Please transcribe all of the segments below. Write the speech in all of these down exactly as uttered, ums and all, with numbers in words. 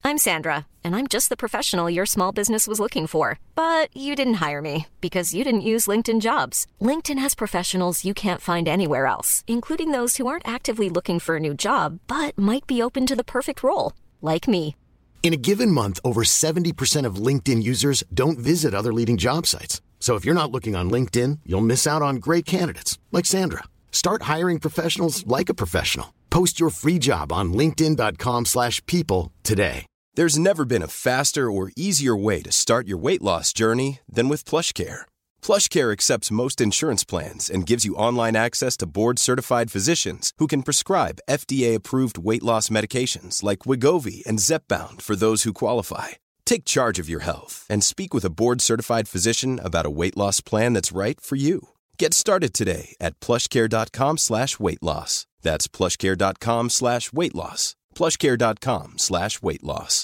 I'm Sandra, and I'm just the professional your small business was looking for. But you didn't hire me because you didn't use LinkedIn Jobs. LinkedIn has professionals you can't find anywhere else, including those who aren't actively looking for a new job, but might be open to the perfect role, like me. In a given month, over seventy percent of LinkedIn users don't visit other leading job sites. So if you're not looking on LinkedIn, you'll miss out on great candidates like Sandra. Start hiring professionals like a professional. Post your free job on linkedin dot com slash people today. There's never been a faster or easier way to start your weight loss journey than with PlushCare. PlushCare accepts most insurance plans and gives you online access to board-certified physicians who can prescribe F D A-approved weight loss medications like Wegovy and Zepbound for those who qualify. Take charge of your health and speak with a board-certified physician about a weight loss plan that's right for you. Get started today at plushcare.com slash weight loss. That's plushcare.com slash weight loss. plushcare.com slash weight loss.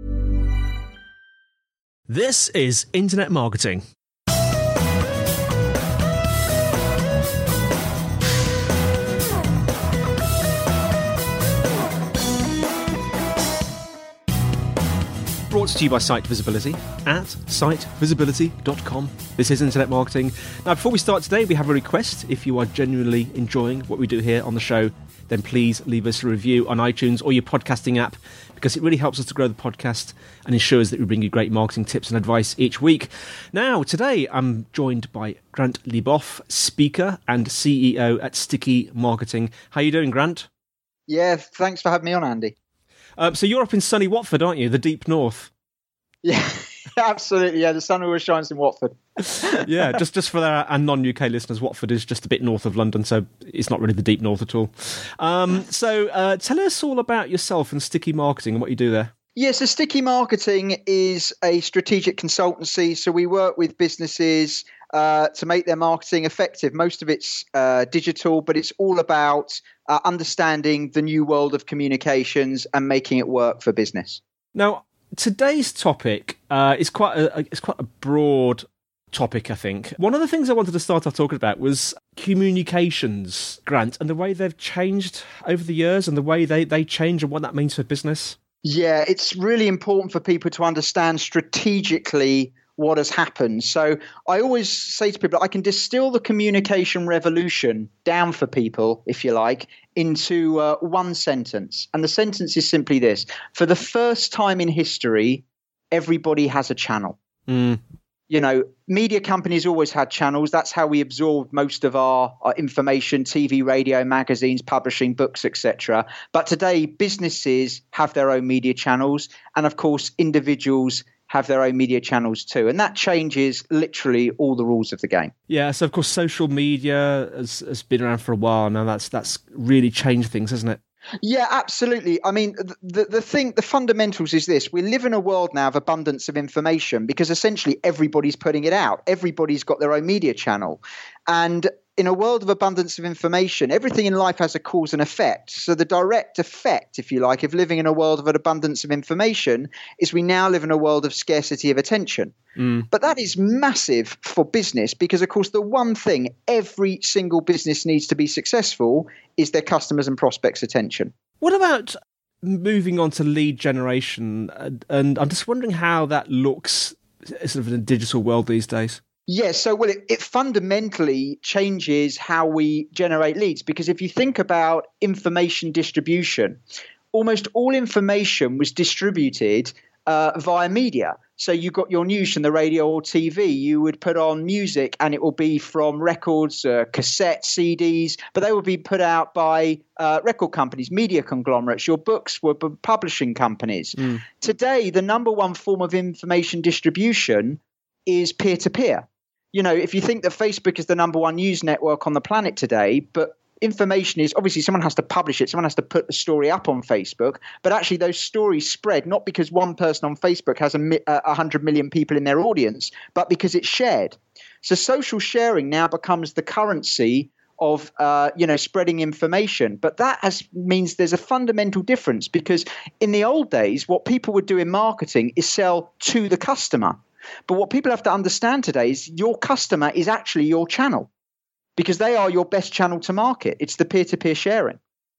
This is Internet Marketing. Brought to you by Site Visibility at site visibility dot com. This is Internet Marketing. Now, before we start today, we have a request. If you are genuinely enjoying what we do here on the show, then please leave us a review on iTunes or your podcasting app, because it really helps us to grow the podcast and ensures that we bring you great marketing tips and advice each week. Now, today I'm joined by Grant Leboff, speaker and C E O at Sticky Marketing. How are you doing, Grant? Yeah, thanks for having me on, Andy. Um, so you're up in sunny Watford, aren't you? The deep north. Yeah, absolutely. Yeah, the sun always shines in Watford. yeah, just, just for our, our non-U K listeners, Watford is just a bit north of London, so it's not really the deep north at all. Um, so uh, tell us all about yourself and Sticky Marketing and what you do there. Yeah, so Sticky Marketing is a strategic consultancy. So we work with businesses uh, to make their marketing effective. Most of it's uh, digital, but it's all about uh, understanding the new world of communications and making it work for business. Now, today's topic uh, is quite a, it's quite a broad topic, I think. One of the things I wanted to start off talking about was communications, Grant, and the way they've changed over the years and the way they, they change and what that means for business. Yeah, it's really important for people to understand strategically what has happened. So I always say to people, I can distill the communication revolution down for people, if you like, into uh, one sentence. And the sentence is simply this. For the first time in history, everybody has a channel. Mm. You know, media companies always had channels. That's how we absorbed most of our, our information, T V, radio, magazines, publishing, books, et cetera. But today, businesses have their own media channels. And of course, individuals have their own media channels too. And that changes literally all the rules of the game. Yeah, so of course, social media has, has been around for a while now. That's that's really changed things, hasn't it? Yeah, absolutely. I mean, the, the thing, the fundamentals is this. We live in a world now of abundance of information because essentially everybody's putting it out. Everybody's got their own media channel. And in a world of abundance of information, everything in life has a cause and effect. So the direct effect, if you like, of living in a world of an abundance of information is we now live in a world of scarcity of attention. Mm. But that is massive for business because, of course, the one thing every single business needs to be successful is their customers' and prospects' attention. What about moving on to lead generation? And, and I'm just wondering how that looks sort of in a digital world these days. Yes, so well, it, it fundamentally changes how we generate leads because if you think about information distribution, almost all information was distributed uh, via media. So you got your news from the radio or T V. You would put on music and it will be from records, uh, cassette, C Ds, but they would be put out by uh, record companies, media conglomerates. Your books were b- publishing companies. Mm. Today, the number one form of information distribution is peer-to-peer. You know, if you think that Facebook is the number one news network on the planet today, but information is obviously someone has to publish it. Someone has to put the story up on Facebook. But actually those stories spread not because one person on Facebook has a, a hundred million people in their audience, but because it's shared. So social sharing now becomes the currency of, uh, you know, spreading information. But that has means there's a fundamental difference because in the old days, what people would do in marketing is sell to the customer. But what people have to understand today is your customer is actually your channel because they are your best channel to market. It's the peer-to-peer sharing.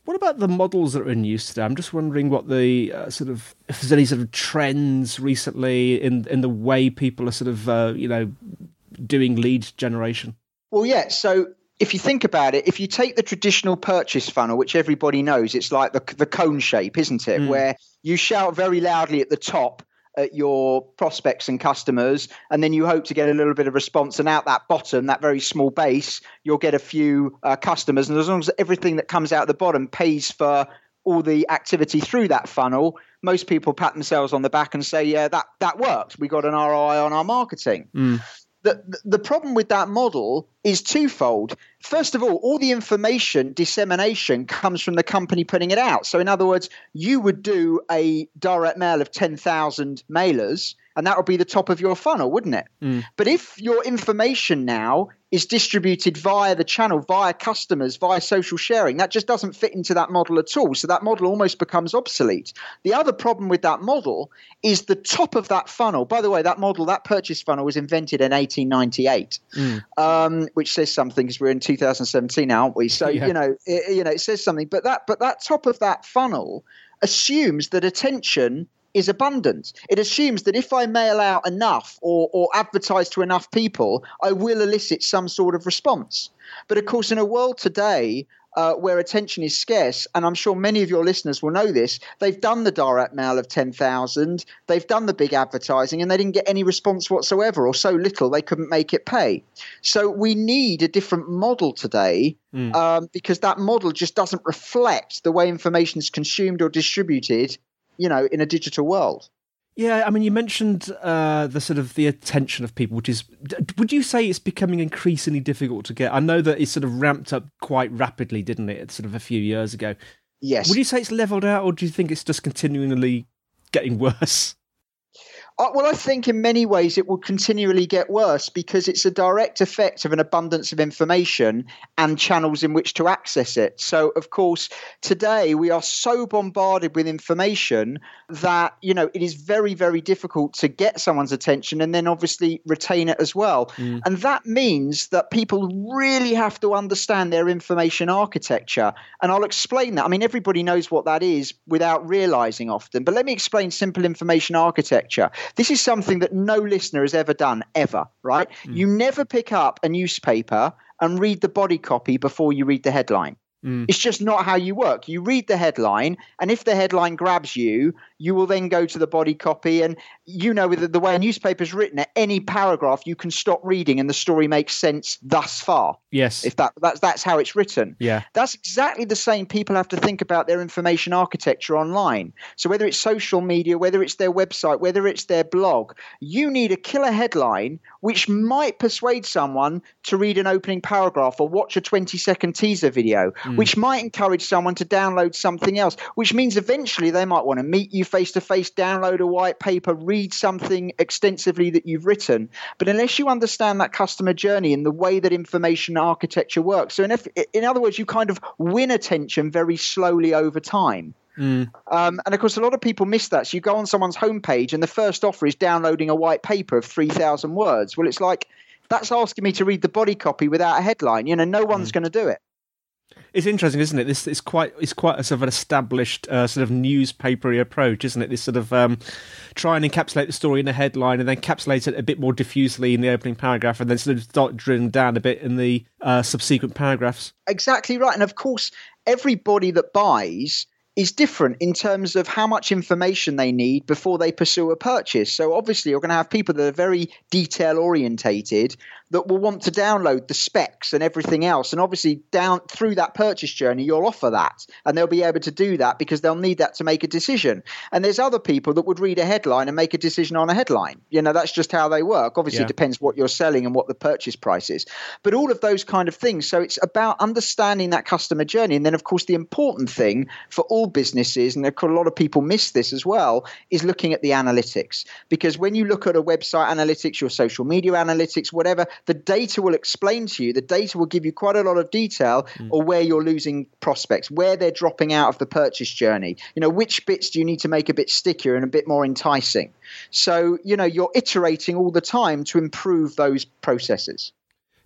What about the models that are in use today? I'm just wondering what the uh, sort of, if there's any sort of trends recently in in the way people are sort of, uh, you know, doing lead generation. Well, yeah. So if you think about it, if you take the traditional purchase funnel, which everybody knows, it's like the the cone shape, isn't it? Mm. Where you shout very loudly at the top at your prospects and customers, and then you hope to get a little bit of response. And out that bottom, that very small base, you'll get a few uh, customers. And as long as everything that comes out the bottom pays for all the activity through that funnel, most people pat themselves on the back and say, yeah, that, that worked. We got an R O I on our marketing. Mm. The, the problem with that model is twofold. First of all, all the information dissemination comes from the company putting it out. So in other words, you would do a direct mail of ten thousand mailers, and that would be the top of your funnel, wouldn't it? Mm. But if your information now is distributed via the channel, via customers, via social sharing, that just doesn't fit into that model at all. So that model almost becomes obsolete. The other problem with that model is the top of that funnel. By the way, that model, that purchase funnel was invented in eighteen ninety-eight, mm. um, which says something because we're in two thousand seventeen now, aren't we? So, yeah. you know, it, you know, it says something. But that, but that top of that funnel assumes that attention is abundant. It assumes that if I mail out enough or, or advertise to enough people, I will elicit some sort of response. But of course, in a world today uh, where attention is scarce, and I'm sure many of your listeners will know this, they've done the direct mail of ten thousand, they've done the big advertising, and they didn't get any response whatsoever, or so little they couldn't make it pay. So we need a different model today mm. um, because that model just doesn't reflect the way information is consumed or distributed, you know, in a digital world. Yeah, I mean, you mentioned uh, the sort of the attention of people, which is, would you say it's becoming increasingly difficult to get? I know that it sort of ramped up quite rapidly, didn't it, sort of a few years ago? Yes. Would you say it's leveled out, or do you think it's just continually getting worse? Uh, well, I think in many ways it will continually get worse because it's a direct effect of an abundance of information and channels in which to access it. So, of course, today we are so bombarded with information that, you know, it is very, very difficult to get someone's attention and then obviously retain it as well. Mm. And that means that people really have to understand their information architecture. And I'll explain that. I mean, everybody knows what that is without realizing often. But let me explain simple information architecture. This is something that no listener has ever done, ever, right? Mm. You never pick up a newspaper and read the body copy before you read the headline. Mm. It's just not how you work. You read the headline, and if the headline grabs you, you will then go to the body copy. And you know, with the way a newspaper is written, at any paragraph you can stop reading and the story makes sense thus far. Yes. If that that's that's how it's written. Yeah. That's exactly the same. People have to think about their information architecture online. So whether it's social media, whether it's their website, whether it's their blog, you need a killer headline which might persuade someone to read an opening paragraph or watch a twenty second teaser video, mm. which might encourage someone to download something else, which means eventually they might want to meet you face to face, download a white paper, read something extensively that you've written. But unless you understand that customer journey and the way that information architecture works, so in, if, in other words, you kind of win attention very slowly over time. Mm. Um, and of course, a lot of people miss that. So you go on someone's homepage and the first offer is downloading a white paper of three thousand words. Well, it's like, that's asking me to read the body copy without a headline. You know, no one's mm. going to do it. It's interesting, isn't it? This is quite it's quite a sort of an established uh, sort of newspapery approach, isn't it? This sort of um, try and encapsulate the story in a headline and then encapsulate it a bit more diffusely in the opening paragraph and then sort of start drilling down a bit in the uh, subsequent paragraphs. Exactly right. And of course, everybody that buys is different in terms of how much information they need before they pursue a purchase. So obviously you're going to have people that are very detail orientated that will want to download the specs and everything else. And obviously down through that purchase journey, you'll offer that and they'll be able to do that because they'll need that to make a decision. And there's other people that would read a headline and make a decision on a headline. You know, that's just how they work. Obviously, yeah. It depends what you're selling and what the purchase price is. But all of those kind of things. So it's about understanding that customer journey. And then, of course, the important thing for all businesses, and a lot of people miss this as well, is looking at the analytics. Because when you look at a website analytics, your social media analytics, whatever, the data will explain to you, the data will give you quite a lot of detail mm. or where you're losing prospects, where they're dropping out of the purchase journey. You know, which bits do you need to make a bit stickier and a bit more enticing? So, you know, you're iterating all the time to improve those processes.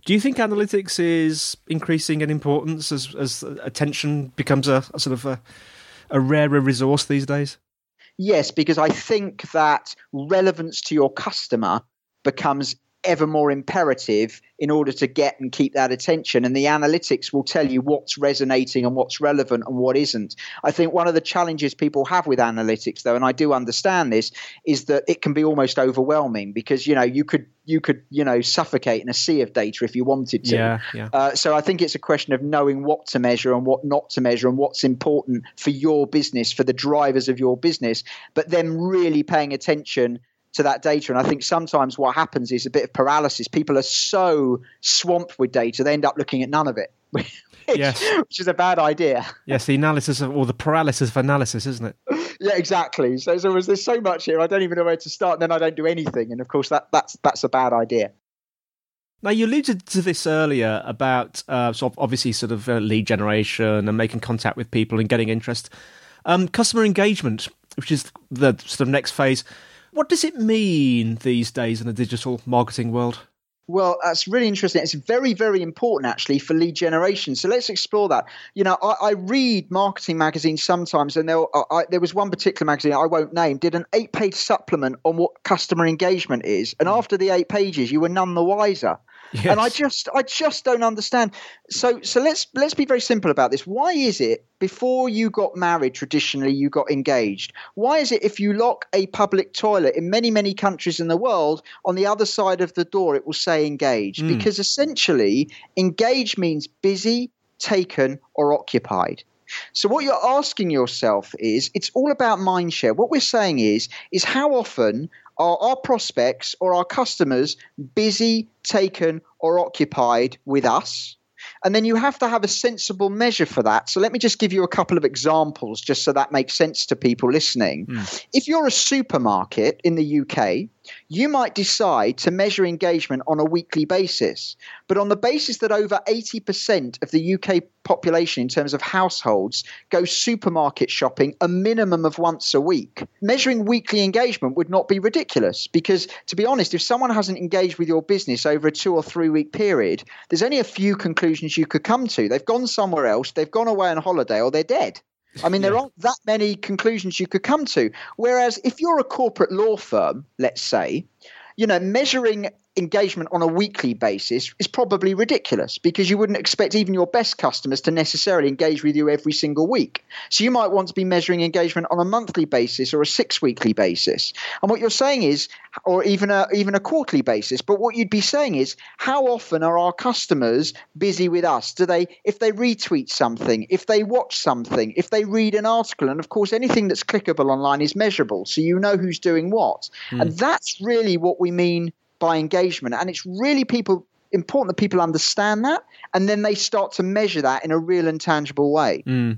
Do you think analytics is increasing in importance as as attention becomes a, a sort of a, a rarer resource these days? Yes, because I think that relevance to your customer becomes ever more imperative in order to get and keep that attention. And the analytics will tell you what's resonating and what's relevant and what isn't. I think one of the challenges people have with analytics, though, and I do understand this, is that it can be almost overwhelming because, you know, you could you could, you know, suffocate in a sea of data if you wanted to. Yeah, yeah. Uh, so I think it's a question of knowing what to measure and what not to measure and what's important for your business, for the drivers of your business, but then really paying attention to that data. And I think sometimes what happens is a bit of paralysis. People are so swamped with data, they end up looking at none of it, which, yes. which is a bad idea. Yes, the analysis of, or the paralysis of analysis, isn't it? Yeah, exactly. So, so there's so much here, I don't even know where to start, and then I don't do anything. And of course, that that's that's a bad idea. Now, you alluded to this earlier about uh, sort of obviously sort of uh, lead generation and making contact with people and getting interest. Um, customer engagement, which is the sort of next phase. What does it mean these days in the digital marketing world? Well, that's really interesting. It's very, very important, actually, for lead generation. So let's explore that. You know, I, I read marketing magazines sometimes, and there, I, there was one particular magazine I won't name, did an eight-page supplement on what customer engagement is. And after the eight pages, you were none the wiser. Yes. And I just, I just don't understand. So, so let's let's be very simple about this. Why is it before you got married, traditionally you got engaged? Why is it if you lock a public toilet in many many countries in the world, on the other side of the door it will say engaged? Mm. Because essentially, engaged means busy, taken, or occupied. So what you're asking yourself is, it's all about mind share. What we're saying is, is how often are our prospects or our customers busy, taken, or occupied with us? And then you have to have a sensible measure for that. So let me just give you a couple of examples just so that makes sense to people listening. Mm. If you're a supermarket in the U K, you might decide to measure engagement on a weekly basis. But on the basis that over eighty percent of the U K population in terms of households go supermarket shopping a minimum of once a week, measuring weekly engagement would not be ridiculous. Because to be honest, if someone hasn't engaged with your business over a two or three week period, there's only a few conclusions you could come to. They've gone somewhere else, they've gone away on holiday, or they're dead. I mean, there yeah. aren't that many conclusions you could come to. Whereas if you're a corporate law firm, let's say, you know, measuring engagement on a weekly basis is probably ridiculous because you wouldn't expect even your best customers to necessarily engage with you every single week. So you might want to be measuring engagement on a monthly basis or a six weekly basis. And what you're saying is, or even a even a quarterly basis, but what you'd be saying is, how often are our customers busy with us? Do they, if they retweet something, if they watch something, if they read an article, and of course anything that's clickable online is measurable, so you know who's doing what. Mm. And that's really what we mean by engagement. And it's really people important that people understand that, and then they start to measure that in a real and tangible way. Mm.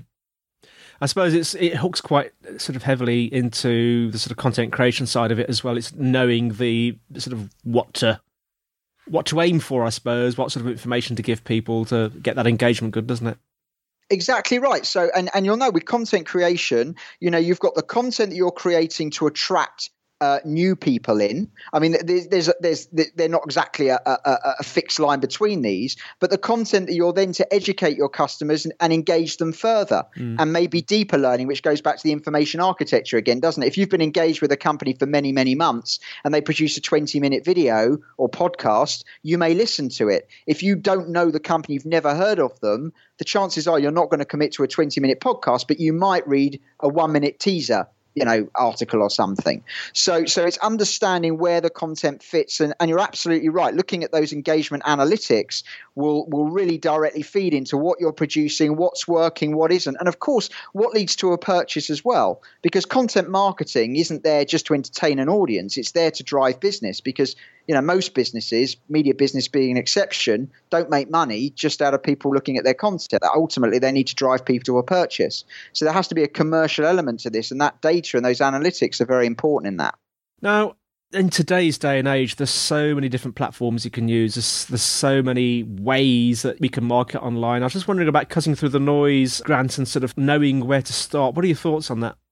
I suppose it's it hooks quite sort of heavily into the sort of content creation side of it as well. It's knowing the sort of what to what to aim for, I suppose, what sort of information to give people to get that engagement good, doesn't it? Exactly right. So, and, and you'll know with content creation, you know, you've got the content that you're creating to attract Uh, new people in. I mean, there's, there's, there's, they're not exactly a, a, a fixed line between these, but the content that you're then to educate your customers and, and engage them further, mm. and maybe deeper learning, which goes back to the information architecture again, doesn't it? If you've been engaged with a company for many, many months and they produce a twenty minute video or podcast, you may listen to it. If you don't know the company, you've never heard of them, the chances are you're not going to commit to a twenty minute podcast, but you might read a one minute teaser, you know, article or something. So so it's understanding where the content fits. And, and you're absolutely right. Looking at those engagement analytics will, will really directly feed into what you're producing, what's working, what isn't. And of course, what leads to a purchase as well. Because content marketing isn't there just to entertain an audience. It's there to drive business because, you know, most businesses, media business being an exception, don't make money just out of people looking at their content. Ultimately, they need to drive people to a purchase. So there has to be a commercial element to this, and that data and those analytics are very important in that. Now, in today's day and age, there's so many different platforms you can use. There's, there's so many ways that we can market online. I was just wondering about cutting through the noise, Grant, and sort of knowing where to start. What are your thoughts on that?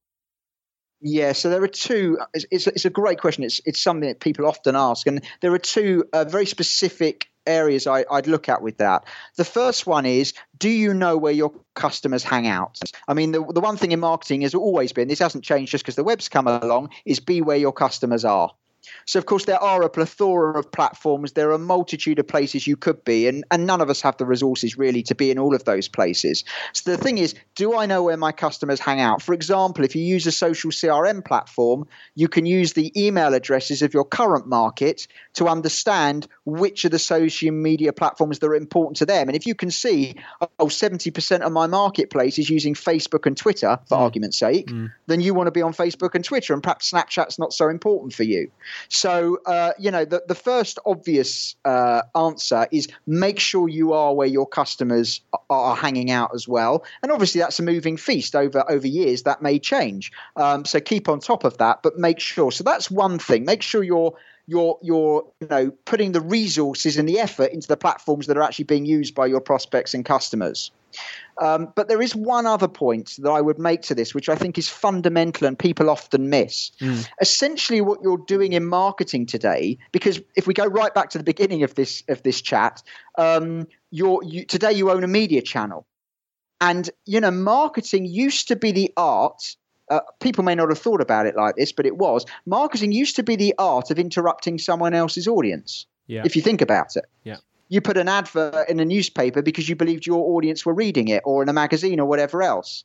Yeah, so there are two. It's, it's, it's a great question. It's it's something that people often ask, and there are two uh, very specific areas I, I'd look at with that. The first one is, do you know where your customers hang out? I mean, the, the one thing in marketing has always been, this hasn't changed just because the web's come along, is be where your customers are. So, of course, there are a plethora of platforms. There are a multitude of places you could be, and, and none of us have the resources really to be in all of those places. So the thing is, do I know where my customers hang out? For example, if you use a social C R M platform, you can use the email addresses of your current market to understand which of the social media platforms that are important to them. And if you can see, oh, seventy percent of my marketplace is using Facebook and Twitter, for mm. argument's sake, mm. then you want to be on Facebook and Twitter, and perhaps Snapchat's not so important for you. So, uh, you know, the, the first obvious uh, answer is make sure you are where your customers are hanging out as well. And obviously, that's a moving feast over, over years. That may change. Um, so keep on top of that, but make sure. So that's one thing. Make sure you're You're, you're, you know, putting the resources and the effort into the platforms that are actually being used by your prospects and customers. Um, but there is one other point that I would make to this, which I think is fundamental and people often miss. Mm. Essentially, what you're doing in marketing today, because if we go right back to the beginning of this of this chat, um, you're, you, today you own a media channel, and you know, marketing used to be the art. Uh, people may not have thought about it like this, but it was. Marketing used to be the art of interrupting someone else's audience, yeah. if you think about it. Yeah. You put an advert in a newspaper because you believed your audience were reading it, or in a magazine or whatever else.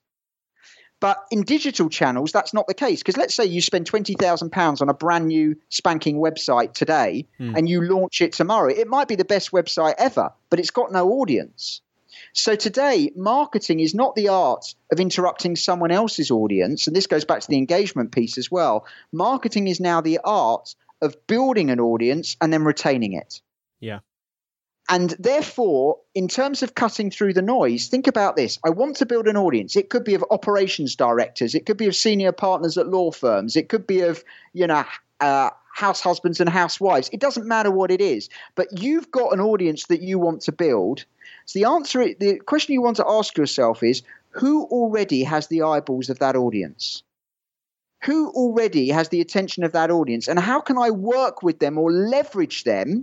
But in digital channels, that's not the case. Because let's say you spend twenty thousand pounds on a brand new spanking website today mm. and you launch it tomorrow. It might be the best website ever, but it's got no audience. So today, marketing is not the art of interrupting someone else's audience. And this goes back to the engagement piece as well. Marketing is now the art of building an audience and then retaining it. Yeah. And therefore, in terms of cutting through the noise, think about this. I want to build an audience. It could be of operations directors. It could be of senior partners at law firms. It could be of, you know, uh, house husbands and housewives. It doesn't matter what it is. But you've got an audience that you want to build. So the answer, the question you want to ask yourself is, who already has the eyeballs of that audience? Who already has the attention of that audience? And how can I work with them or leverage them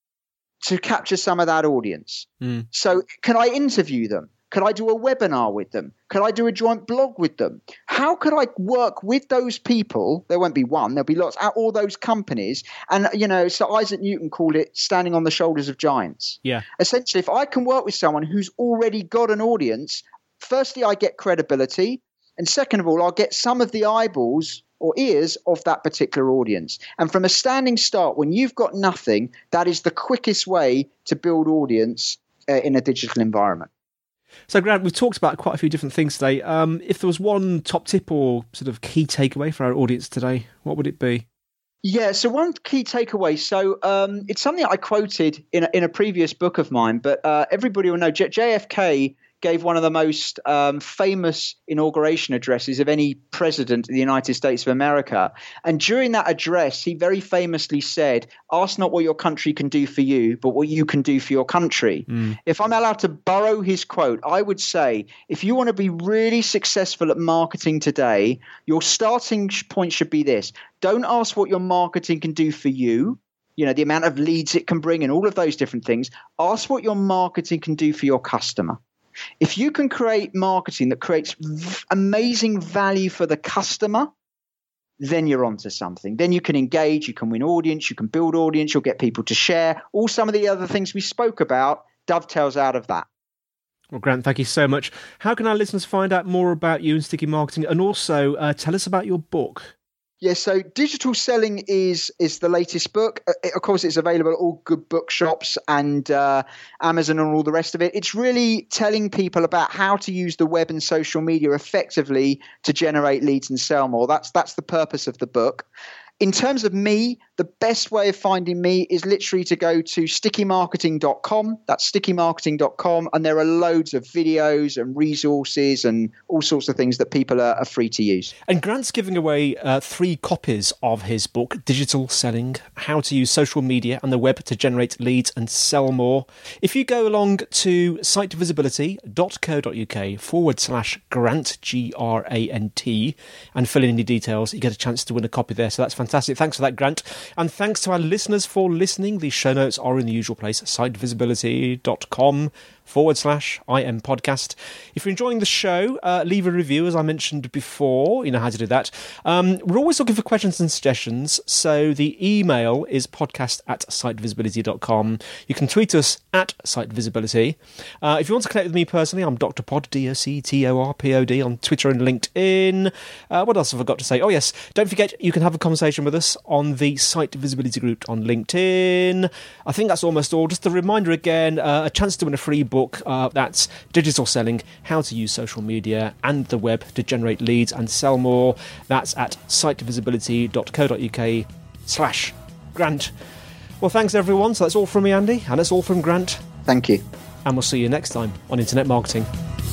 to capture some of that audience? Mm. So can I interview them? Could I do a webinar with them? Could I do a joint blog with them? How could I work with those people? There won't be one. There'll be lots at all those companies. And, you know, so Isaac Newton called it standing on the shoulders of giants. Yeah. Essentially, if I can work with someone who's already got an audience, firstly, I get credibility. And second of all, I'll get some of the eyeballs or ears of that particular audience. And from a standing start, when you've got nothing, that is the quickest way to build audience uh, in a digital environment. So, Grant, we've talked about quite a few different things today. Um, if there was one top tip or sort of key takeaway for our audience today, what would it be? Yeah, so one key takeaway. So um, it's something I quoted in a, in a previous book of mine, but uh, everybody will know J- JFK gave one of the most um, famous inauguration addresses of any president of the United States of America. And during that address, he very famously said, ask not what your country can do for you, but what you can do for your country. Mm. If I'm allowed to borrow his quote, I would say, if you want to be really successful at marketing today, your starting point should be this. Don't ask what your marketing can do for you, you know, the amount of leads it can bring and all of those different things. Ask what your marketing can do for your customer. If you can create marketing that creates v- amazing value for the customer, then you're onto something. Then you can engage, you can win audience, you can build audience, you'll get people to share. All some of the other things we spoke about dovetails out of that. Well, Grant, thank you so much. How can our listeners find out more about you and Sticky Marketing, and also uh, tell us about your book? Yeah, so Digital Selling is is the latest book. It, of course, it's available at all good bookshops and uh, Amazon and all the rest of it. It's really telling people about how to use the web and social media effectively to generate leads and sell more. That's that's the purpose of the book. In terms of me, the best way of finding me is literally to go to sticky marketing dot com. That's sticky marketing dot com. And there are loads of videos and resources and all sorts of things that people are, are free to use. And Grant's giving away uh, three copies of his book, Digital Selling, How to Use Social Media and the Web to Generate Leads and Sell More. If you go along to sitevisibility.co.uk forward slash Grant, G R A N T, and fill in any details, you get a chance to win a copy there. So that's fantastic. Thanks for that, Grant. And thanks to our listeners for listening. The show notes are in the usual place, sitevisibility.com forward slash IM podcast. If you're enjoying the show, uh, leave a review, as I mentioned before. You know how to do that. Um, we're always looking for questions and suggestions, so the email is podcast at sitevisibility dot com. You can tweet us at sitevisibility. Uh, if you want to connect with me personally, I'm Doctor Pod, D O C T O R P O D, on Twitter and LinkedIn. Uh, what else have I got to say? Oh, yes, don't forget you can have a conversation with us on the Site Visibility group on LinkedIn. I think that's almost all. Just a reminder again, uh, a chance to win a free book. Uh, that's Digital Selling, How to Use Social Media and the Web to Generate Leads and Sell More. That's at sitevisibility.co.uk slash Grant. Well, thanks everyone. So that's all from me, Andy, and that's all from Grant. Thank you. And we'll see you next time on Internet Marketing.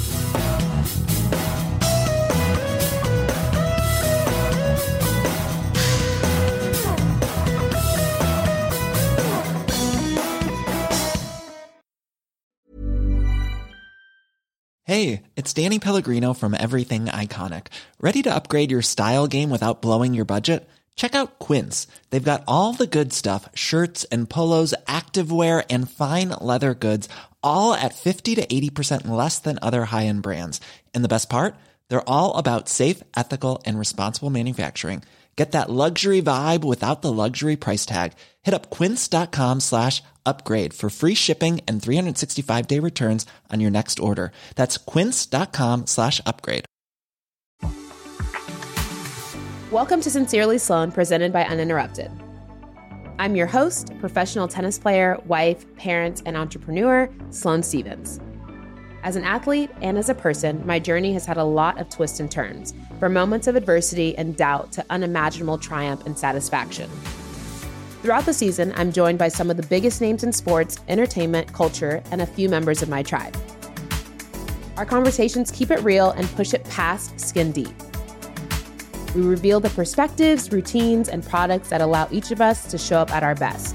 Hey, it's Danny Pellegrino from Everything Iconic. Ready to upgrade your style game without blowing your budget? Check out Quince. They've got all the good stuff, shirts and polos, activewear, and fine leather goods, all at fifty to eighty percent less than other high-end brands. And the best part? They're all about safe, ethical, and responsible manufacturing. Get that luxury vibe without the luxury price tag. Hit up quince.com slash upgrade for free shipping and three sixty-five day returns on your next order. That's quince.com slash upgrade. Welcome to Sincerely Sloan, presented by Uninterrupted. I'm your host, professional tennis player, wife, parent, and entrepreneur, Sloane Stevens. As an athlete and as a person, my journey has had a lot of twists and turns, from moments of adversity and doubt to unimaginable triumph and satisfaction. Throughout the season, I'm joined by some of the biggest names in sports, entertainment, culture, and a few members of my tribe. Our conversations keep it real and push it past skin deep. We reveal the perspectives, routines, and products that allow each of us to show up at our best.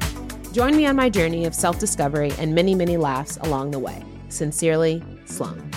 Join me on my journey of self-discovery and many, many laughs along the way. Sincerely, Sloane.